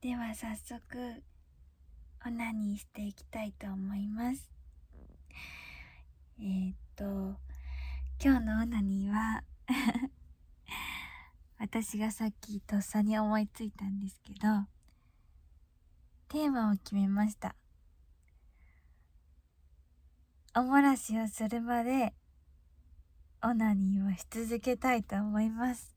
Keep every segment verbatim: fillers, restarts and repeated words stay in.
では早速オナニーしていきたいと思います。えー、っと今日のオナニーは私がさっきとっさに思いついたんですけど、テーマを決めました。おもらしをするまでオナニーをし続けたいと思います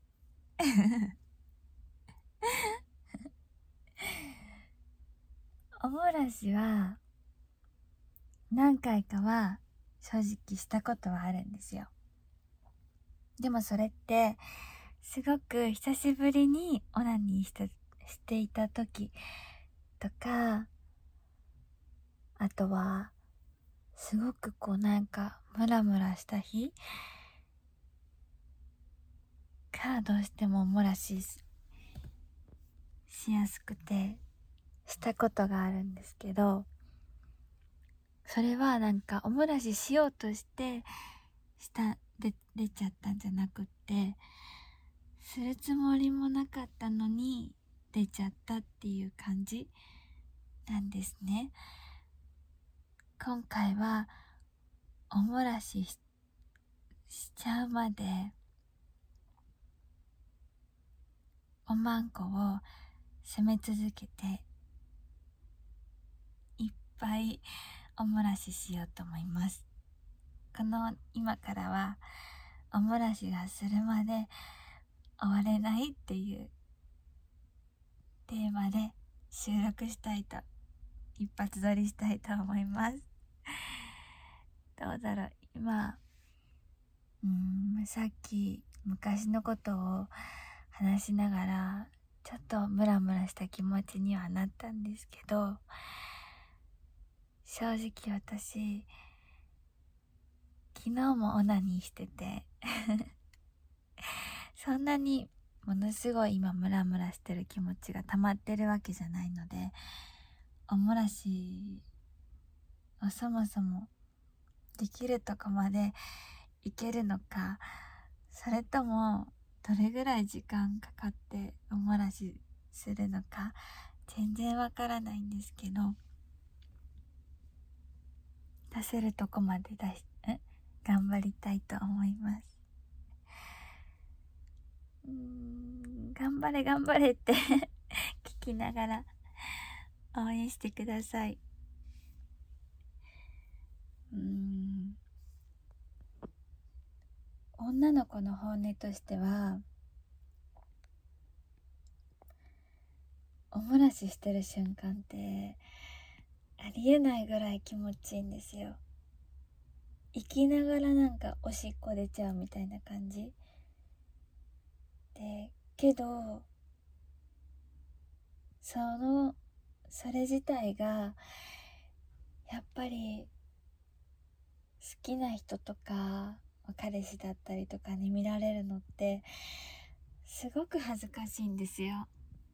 おもらしは何回かは正直したことはあるんですよ。でもそれってすごく久しぶりにオナニーしたしていた時とか、あとはすごくこうなんかムラムラした日がどうしてもおもらししやすくてしたことがあるんですけど、それはなんかおもらししようとしてしたで出ちゃったんじゃなくって、するつもりもなかったのに出ちゃったっていう感じなんですね。今回はおもらし し, しちゃうまでおまんこを攻め続けていっぱいおもらししようと思います。この今からはおもらしがするまで終われないっていうテーマで収録したいと、一発撮りしたいと思います。どうだろう、今うーんさっき昔のことを話しながらちょっとムラムラした気持ちにはなったんですけど、正直私昨日もオナニーしててそんなにものすごい今ムラムラしてる気持ちが溜まってるわけじゃないので、おもらしをそもそもできるとこまでいけるのか、それともどれぐらい時間かかっておもらしするのか全然わからないんですけど、出せるとこまで出しえ頑張りたいと思います。うーん頑張れ頑張れって聞きながら応援してください。うーん女の子の本音としては、おもらししてる瞬間ってありえないぐらい気持ちいいんですよ。生きながらなんかおしっこ出ちゃうみたいな感じで、けどそのそれ自体がやっぱり好きな人とか彼氏だったりとかに見られるのってすごく恥ずかしいんですよ。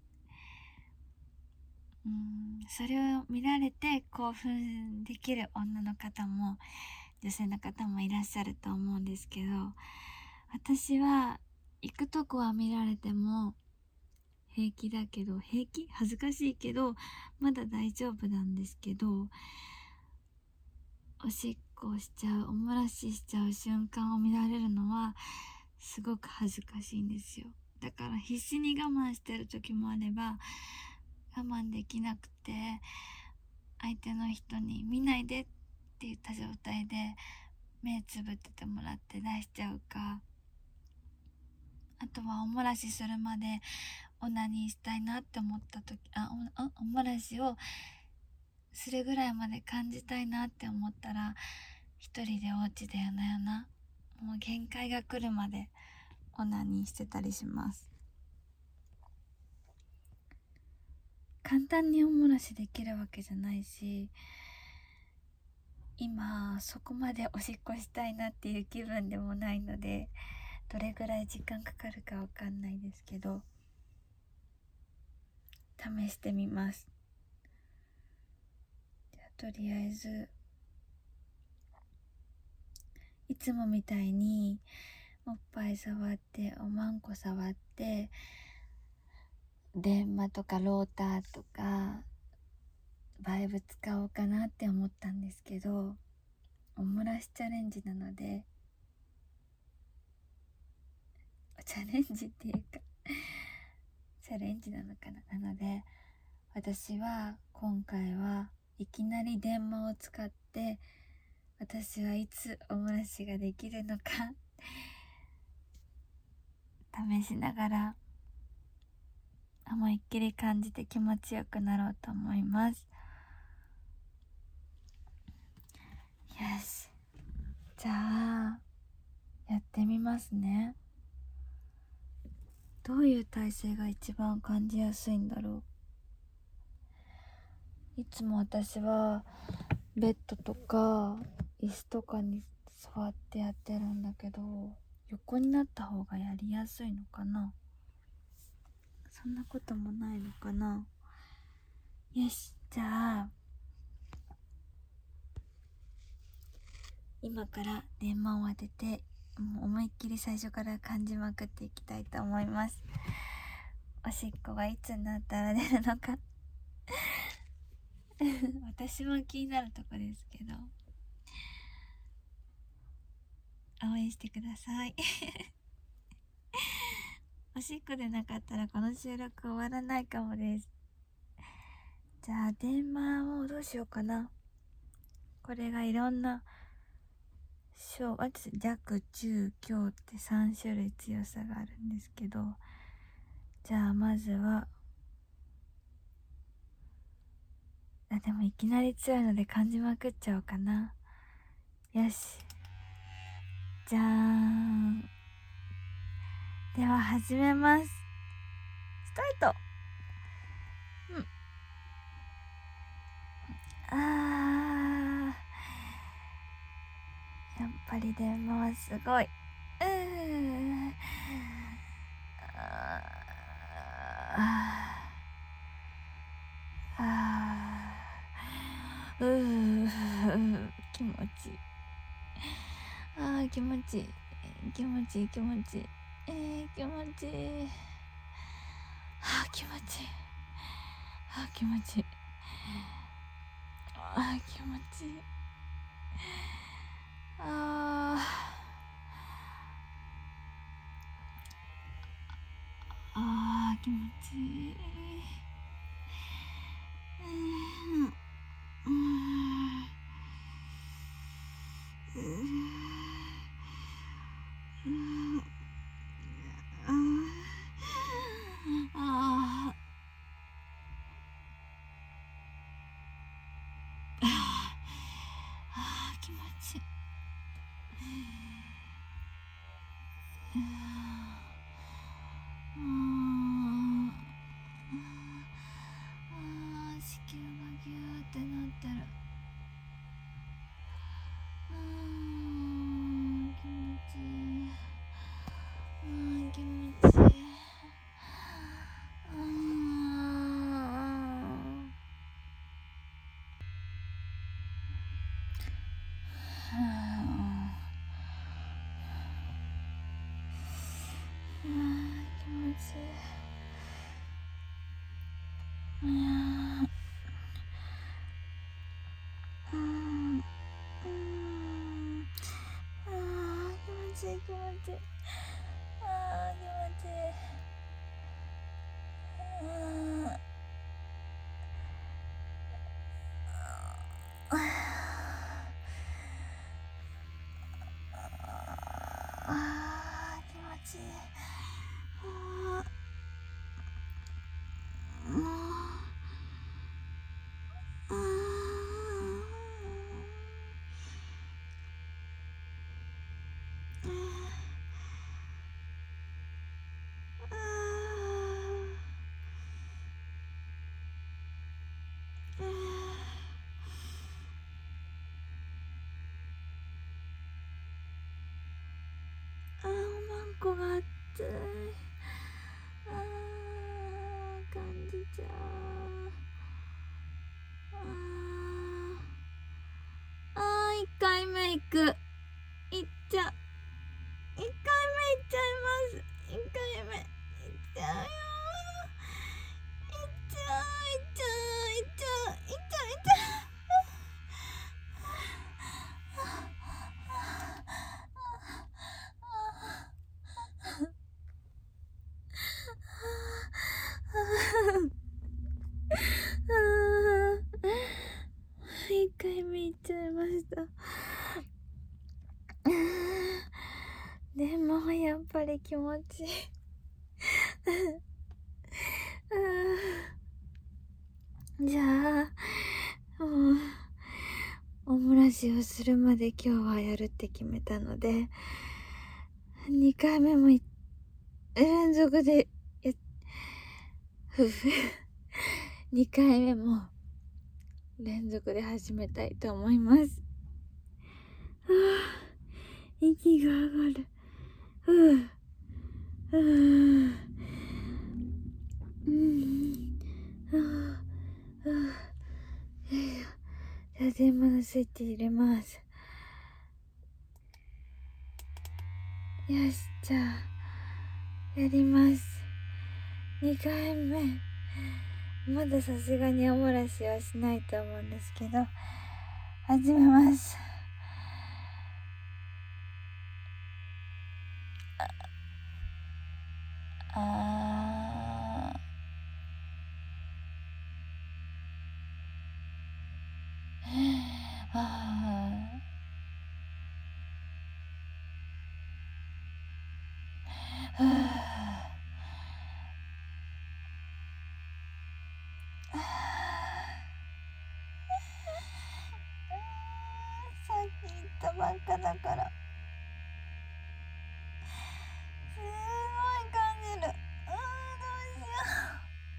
うーんそれを見られて興奮できる女の方も女性の方もいらっしゃると思うんですけど、私は行くとこは見られても平気だけど、平気恥ずかしいけどまだ大丈夫なんですけど、おしっこをしちゃう、おもらししちゃう瞬間を見られるのはすごく恥ずかしいんですよ。だから必死に我慢してる時もあれば、我慢できなくて相手の人に見ないでって言った状態で目つぶっててもらって出しちゃうか、あとはおもらしするまでオナニーしたいなって思った時、あおおもらしをするぐらいまで感じたいなって思ったら一人でお家で夜な夜なもう限界が来るまでオナニーしてたりします。簡単におもらしできるわけじゃないし、今そこまでおしっこしたいなっていう気分でもないので、どれぐらい時間かかるかわかんないですけど試してみます。じゃあとりあえずいつもみたいにおっぱい触っておまんこ触って電話とかローターとかバイブ使おうかなって思ったんですけど、おもらしチャレンジなので、チャレンジっていうかチャレンジなのかな、なので私は今回はいきなり電話を使って私はいつおもらしができるのか試しながら思いっきり感じて気持ちよくなろうと思います。よし、じゃあやってみますね。どういう体勢が一番感じやすいんだろう。いつも私はベッドとか椅子とかに座ってやってるんだけど、横になった方がやりやすいのかな。そんなこともないのかな。よし、じゃあ今から電話を当てて、もう思いっきり最初から感じまくっていきたいと思います。おしっこがいつになったら出るのか私も気になるとこですけど、応援してくださいおしっこでなかったらこの収録終わらないかもです。じゃあ電話をどうしようかな。これがいろんな小、あ、弱、中、強ってさん種類強さがあるんですけど、じゃあまずは、あ、でもいきなり強いので感じまくっちゃおうかな。よし、じゃーん。では始めます。スタート。うんあー、やっぱり電話はすごい。うーあーあーうー気持ちいい。あー気持ちいい気持ちいい気持ちいいえー、気持ちいい。あー気持ちいい。あー気持ちいい。あー気持ちいい。あーあー気持ちいい。うんうんうんうんあーあー気持ちいい。うんあー子宮がギューってなってる。うーん気持ちいい。うーん気持ちいい。うーん気持ちいい。うーんうーんうーん気持ちいい気持ちいい。あー気持ちいい。うーんあー気持ちいい。あーもううーんあーおまんこが熱い。あー感じちゃう。あーあーいっかいめいく。いっちゃいっかいめいっちゃいます。いっかいめいっちゃうよ気持ちいいじゃあもうおもらしをするまで今日はやるって決めたので、にかいめも連続でやふふにかいめも連続で始めたいと思います。はあ、息が上がる。ふうふううんはあはあ、よいしょ。じゃあ電話のスイッチ入れます。よし、じゃあやります。にかいめまださすがにおもらしはしないと思うんですけど、始めます。ああああさっき言ったばっかだからすごい感じる。うーん、どうしよう。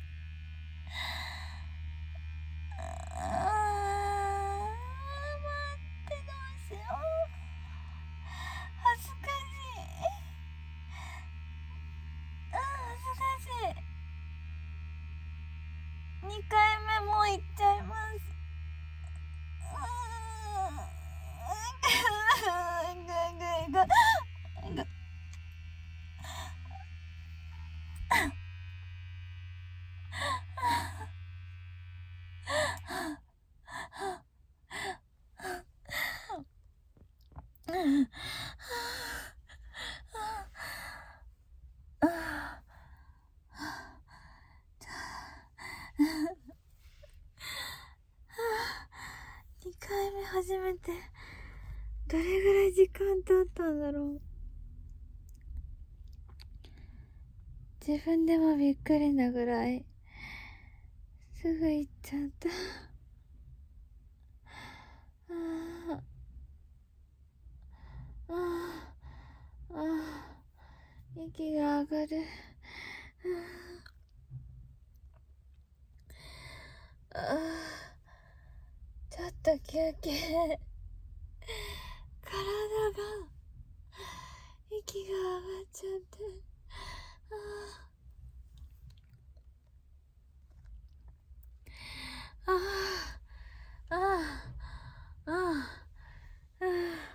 あー、待って、どうしよう。恥ずかしい。あー、恥ずかしい。にかいめもう行っちゃいます。うーん、ぐぐぐぐぐにかいめ初めてどれぐらい時間経ったんだろう。自分でもびっくりなぐらいすぐ行っちゃった。ああああ、息が上がる。ああ、ちょっと休憩。体が息が上がっちゃって、ああああああ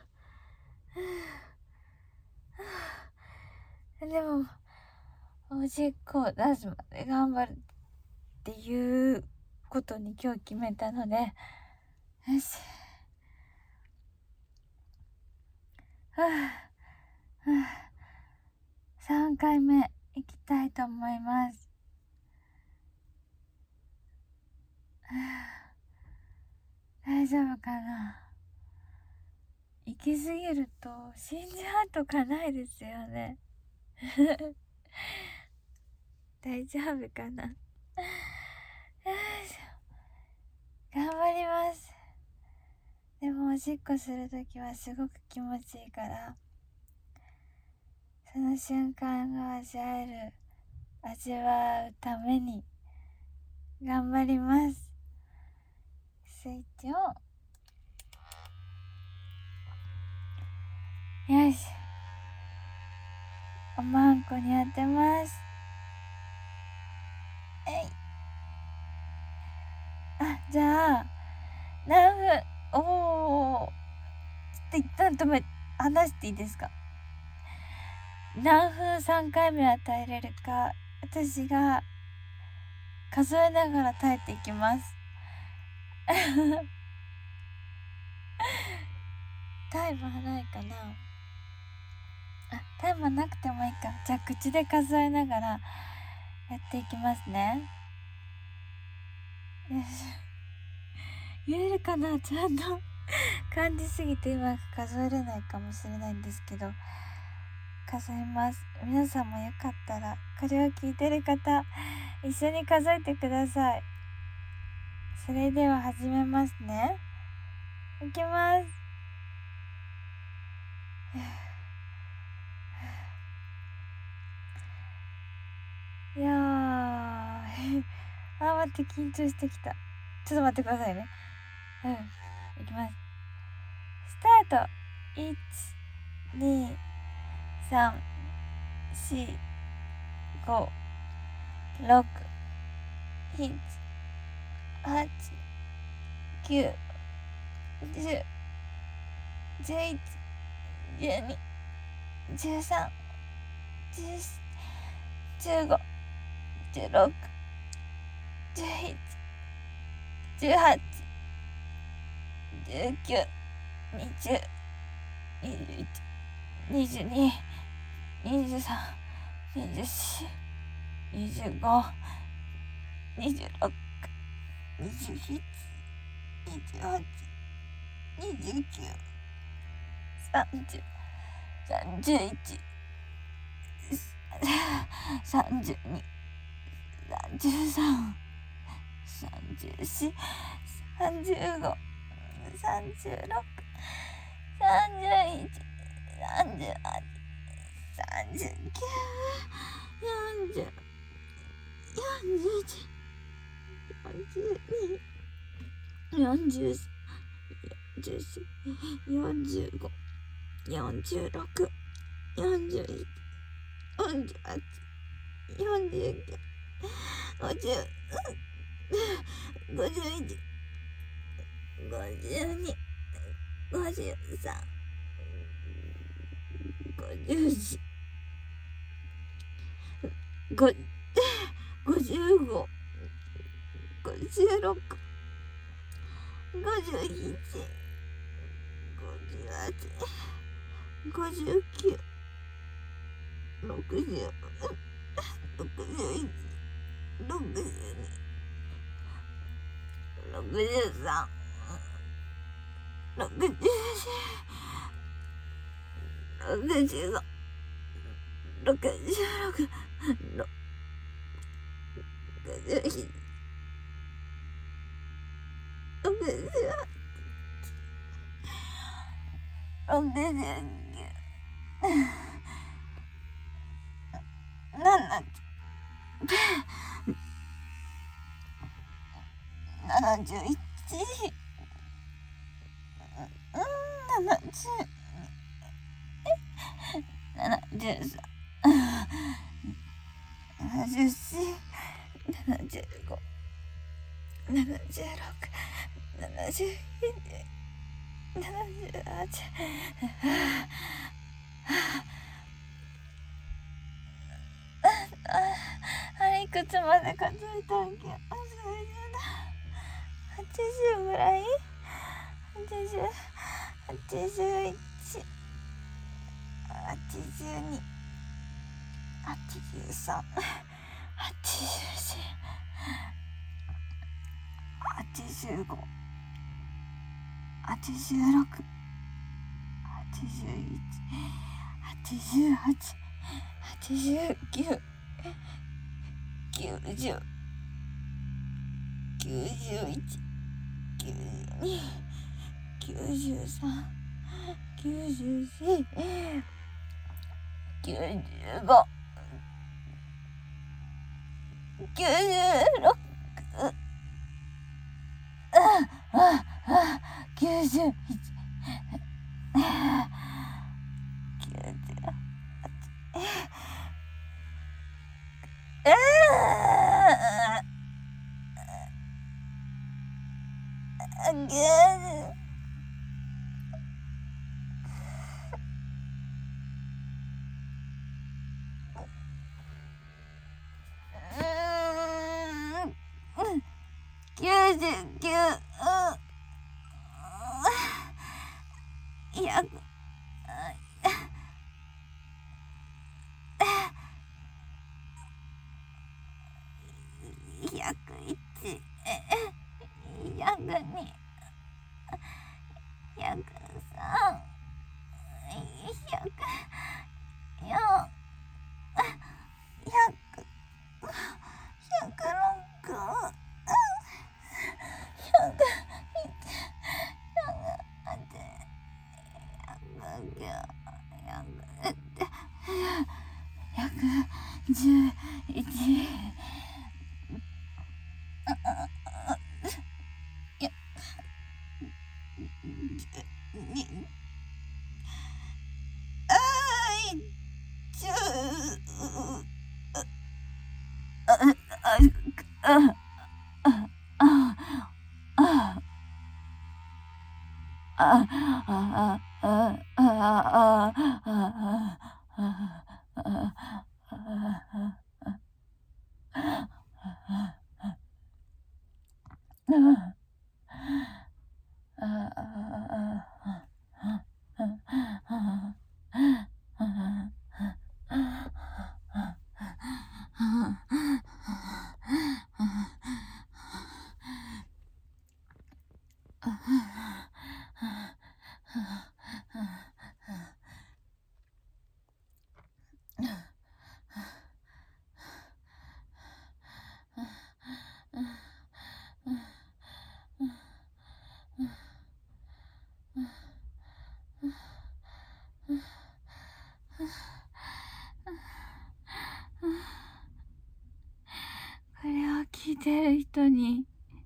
あ、でもおしっこを出すまで頑張るっていうことに今日決めたので、よし、はあはあ、さんかいめ行きたいと思います。はあ、大丈夫かな。行き過ぎると死んじゃうとかないですよね大丈夫かな。よいしょ、頑張ります。でもおしっこするときはすごく気持ちいいから、その瞬間が味わえる味わうために頑張ります。スイッチオン。よし、おまんこに当てます。えい。あ、じゃあ何分、おー、ちょっと一旦止め話していいですか。何分さんかいめ与えれるか私が数えながら耐えていきますタイマーないかな。あ、タイマーなくてもいいか。じゃあ口で数えながらやっていきますね。よし、言えるかな。ちゃんと感じすぎてうまく数えれないかもしれないんですけど、 数えます。皆さんもよかったらこれを聞いてる方一緒に数えてください。それでは始めますね。いきます。いやーあ待って緊張してきた。ちょっと待ってくださいね。うんいきます。スタート。いち、に、さん、し、ご、ろく、なな、はち、きゅう、じゅう、じゅういち、じゅうに、じゅうさん、じゅうよん、じゅうご、じゅうろく、じゅうなな、じゅうはち、じゅうきゅう、にじゅう、にじゅういち、にじゅうに、にじゅうさん、にじゅうよん、にじゅうご、にじゅうろく、にじゅうなな、にじゅうはち、にじゅうきゅう、さんじゅう、さんじゅういち、さんじゅうに、さんじゅうさん、さんじゅうよん、さんじゅうご、さんじゅうろく、さんじゅういち、さんじゅうはち、さんじゅうきゅう、よんじゅう、よんじゅういち、よんじゅうに、よんじゅうさん、よんじゅうご、よんじゅうろく、よんじゅういち、よんじゅうはち、よんじゅうきゅう、ごじゅう、ごじゅういち、ごじゅうに、ごじゅうさん、ごじゅうよん、ご、ごじゅうご、ごじゅうろく、ごじゅうなな、ごじゅうはち、ごじゅうきゅう、ろくじゅう、ろくじゅういち、ろくじゅうに、ろくじゅうさん、ろくじゅうよん、ろくじゅうご、ろくじゅうろく、ろくじゅうなな、ろくじゅうはち、ろくじゅうきゅう、なな、ななじゅういち、ななじゅう、ななじゅうさん、ななじゅうよん、ななじゅうご、ななじゅうろく、ななじゅうなな、ななじゅうはち、あれいくつまで数えたんけ。はちじゅうぐらい、はちじゅう、はちじゅういち、はちじゅうに、はちじゅうさん、はちじゅうよん、はちじゅうご、はちじゅうろく、はちじゅういち、はちじゅうはち、はちじゅうきゅう、きゅうじゅう、きゅうじゅういち、きゅうじゅうに、きゅうじゅうさん、きゅうじゅうよん、きゅうじゅうご、きゅうじゅうろく、きゅうじゅういち、きゅうじゅうはち、えー、きゅうじゅう、きゅうじゅうきゅう、ひゃく、ひゃくいち、ひゃくに、ひゃくさん、ひゃくよん、 これを聞いてる人に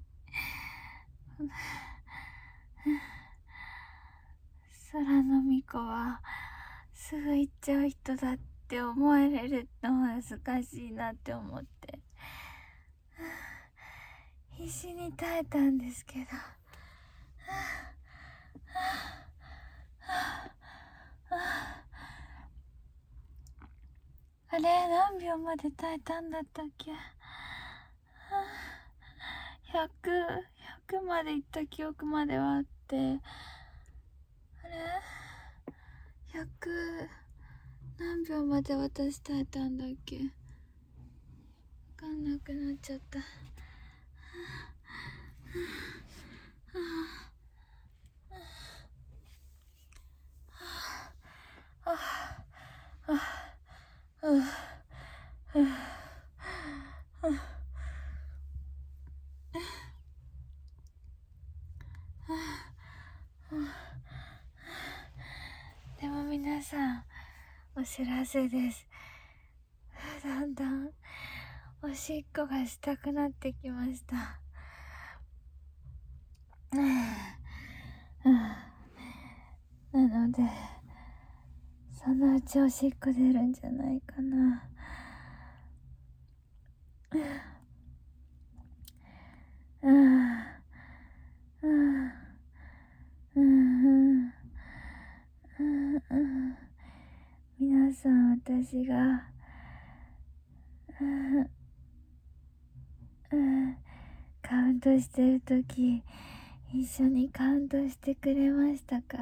空の巫女はすぐ行っちゃう人だって思われるのは難しいなって思って必死に耐えたんですけど、あれ何秒まで耐えたんだったっけ。ひゃく、ひゃくまで行った記憶まではあって、あれひゃく何秒まで私耐えたんだっけ。わかんなくなっちゃった。でも皆さん、お知らせです。だんだんおしっこがしたくなってきました。なのでそのうちおしっこ出るんじゃないかな。皆さん、私がカウントしてるとき一緒にカウントしてくれましたか？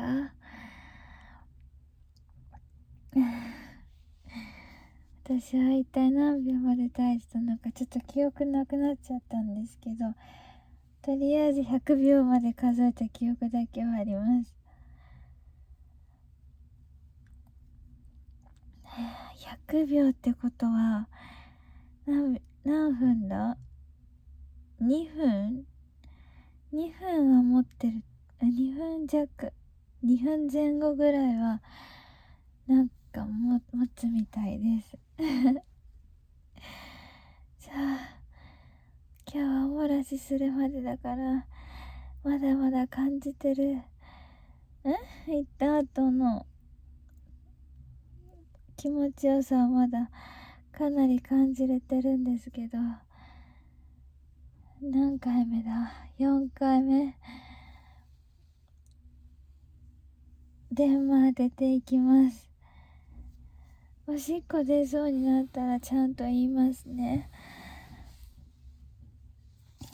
私は一体何秒まで耐えてたのかちょっと記憶なくなっちゃったんですけど、とりあえずひゃくびょうまで数えた記憶だけはあります。ひゃくびょうってことは何、何分だ ?に 分 ?に 分は持ってる。あ、にふん弱。にふんぜん後ぐらいはなんかも持つみたいです。じゃあ今日はお漏らしするまでだからまだまだ感じてる。ん行った後の気持ちよさはまだかなり感じれてるんですけど、何回目だ ?よん 回目。電話出ていきます。おしっこ出そうになったらちゃんと言いますね。うん、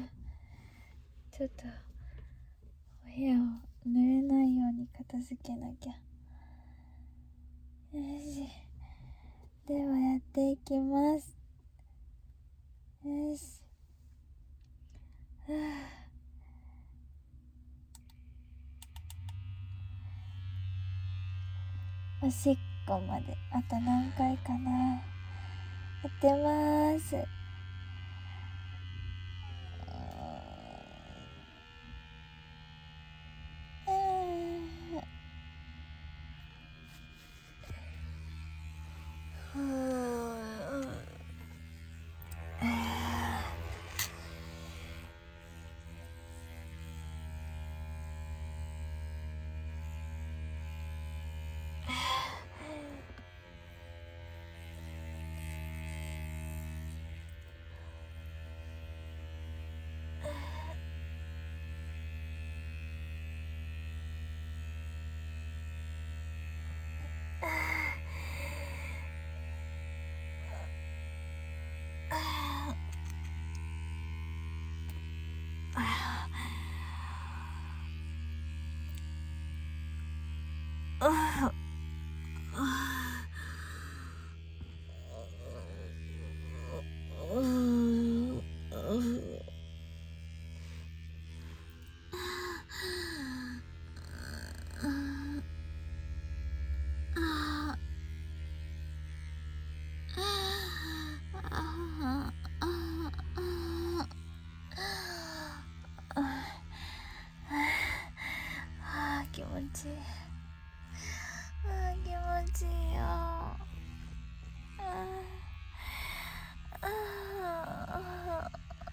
ちょっとお部屋を濡れないように片付けなきゃ。よし、ではやっていきます。よし、はあ、おしっこまであと何回かな。やってまーす。 あ気持ちいい。あー気持ちいいよ。あーあ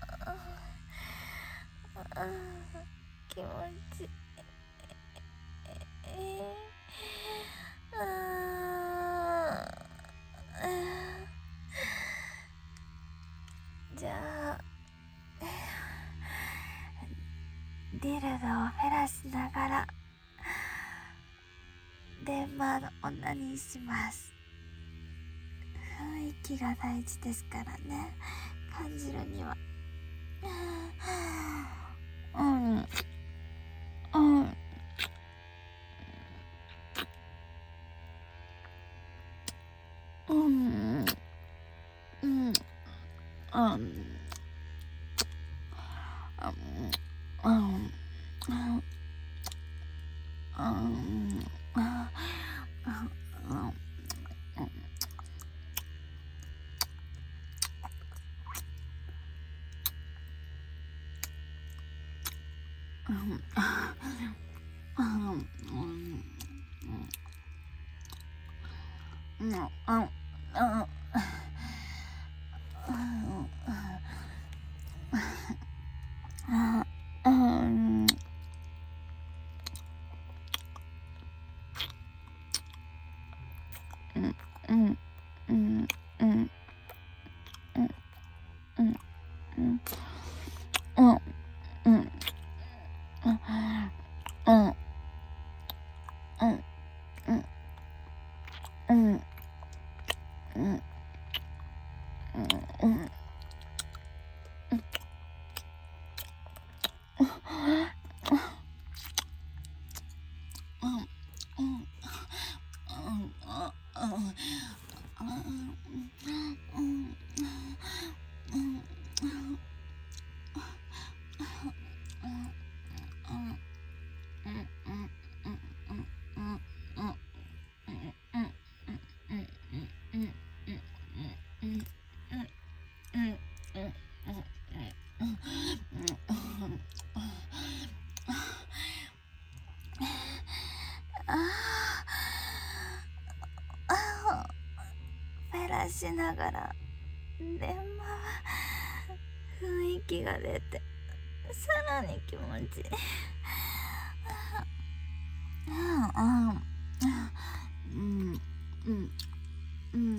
ー気持ちいい。あーじゃあディルドをフェラしながらデンマーの女にします。雰囲気が大事ですからね、感じるには。うんうんうんうんうんフェラしながら電話は雰囲気が出てさらに気持ちいい。うんうんうんうん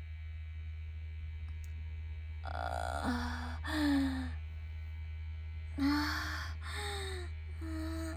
あーあー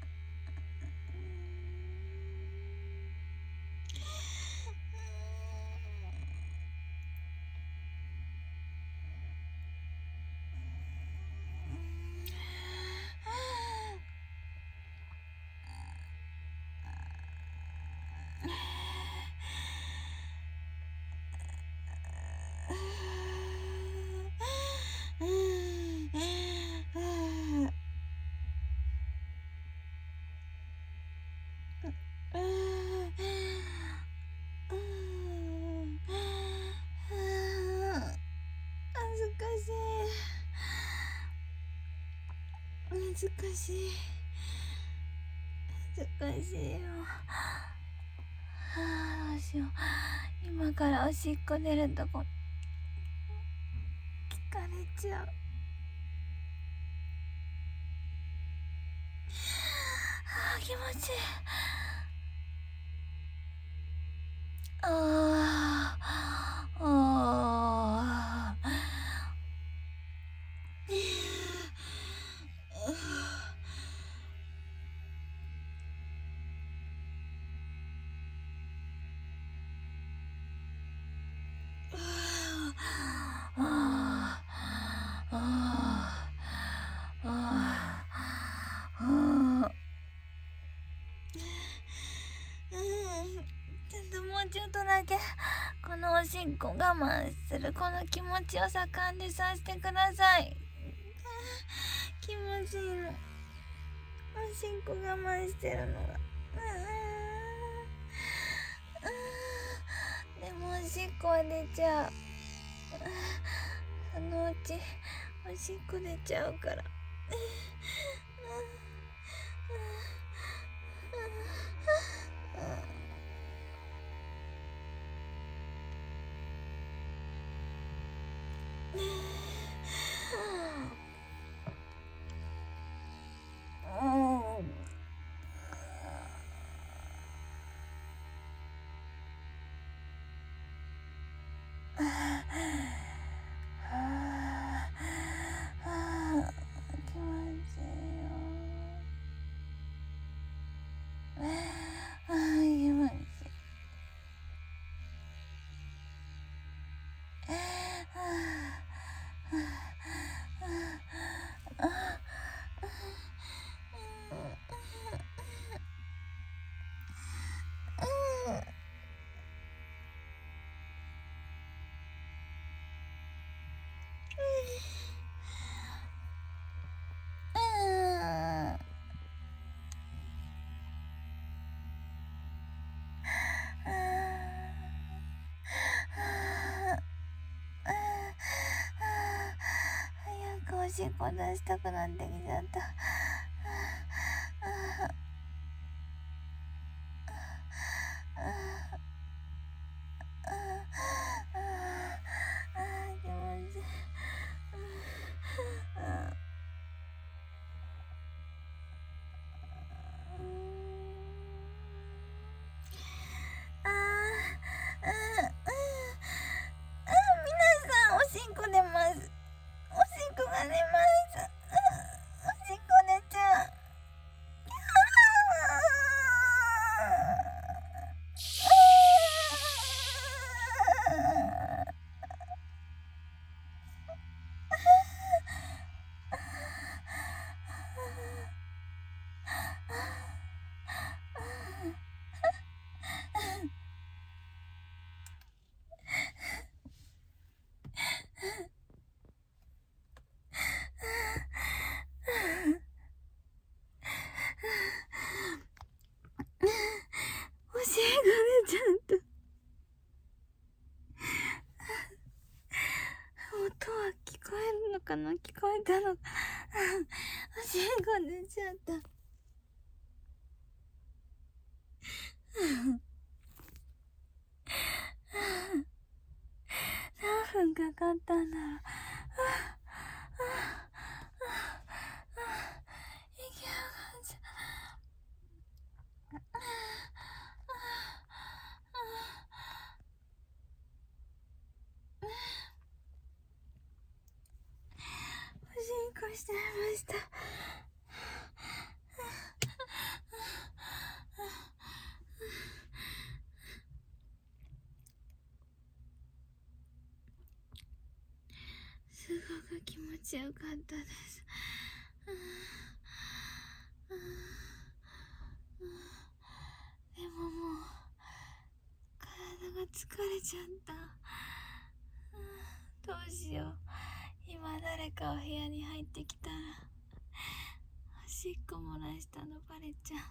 難しい難しい難しいよ。はあ、どうしよう。今からおしっこ出るとこ聞かれちゃう。あー気持ちいい。あーあーちょっともうちょっとだけこのおしっこ我慢するこの気持ちを盛んでさせてください。気持ちいいの。おしっこ我慢してるのが。でもおしっこは出ちゃう。そのうちおしっこ出ちゃうから。おしっこ出したくなってきちゃった。かな、聞こえたのかおしっこ出ちゃった何分かかったんだろう。息上がっちゃしちゃいました。すごく気持ちよかったです。でももう体が疲れちゃった。どうしよう。今誰かお部屋に入ってきたらおしっこ漏らしたのバレちゃう。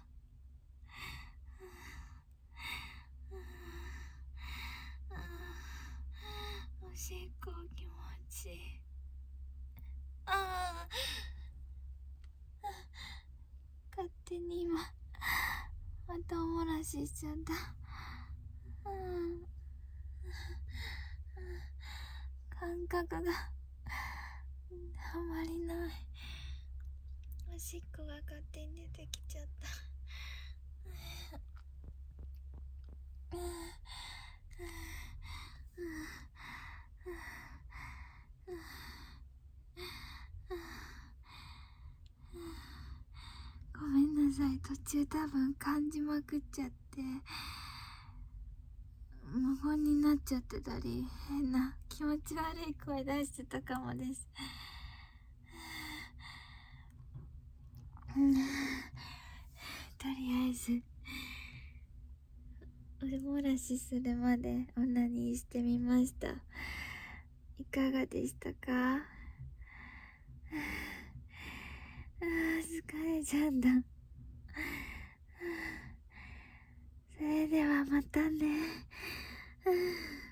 おしっこ気持ちいい。ああ、勝手に今またお漏らししちゃった。感覚があまりない。おしっこが勝手に出てきちゃった。ごめんなさい、途中多分感じまくっちゃって無言になっちゃってたり、変な気持ち悪い声出してたかもです。とりあえずお漏らしするまでオナニーしてみました。いかがでしたか？あー疲れちゃった。それではまたね。